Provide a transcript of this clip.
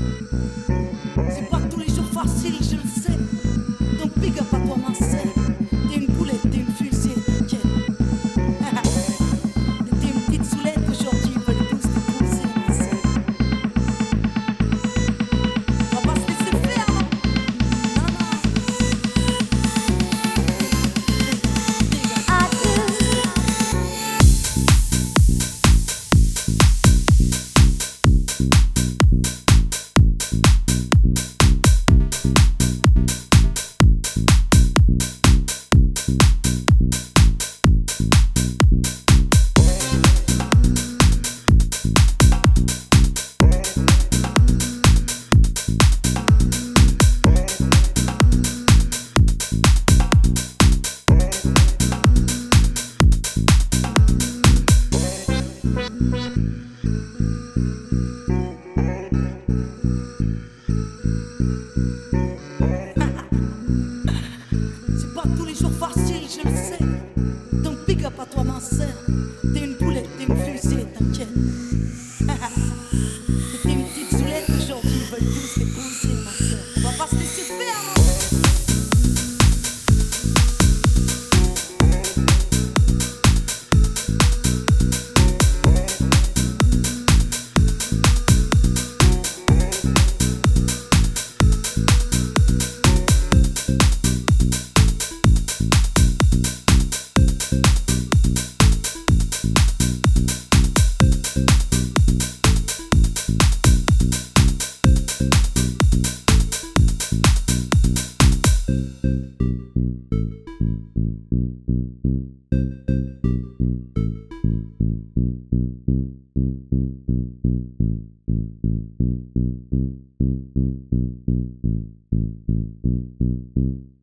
C'est pas tous les jours facile, je le sais. Donc big up à toi ma sœur. T'es une boulette, t'es une fusée, t'inquiète. T'es une petite soulette, aujourd'hui ils veulent tous t'épouser ma sœur. On va pas se laisser faire, non? Non, non. C'est pas tous les jours facile, je le sais. Donc big up à toi ma sœur. T'es une boulette, t'es une fusée, t'inquiète. T'es une petite soulette, aujourd'hui ils veulent tous t'épouser ma sœur. On va pas se laisser faire, non?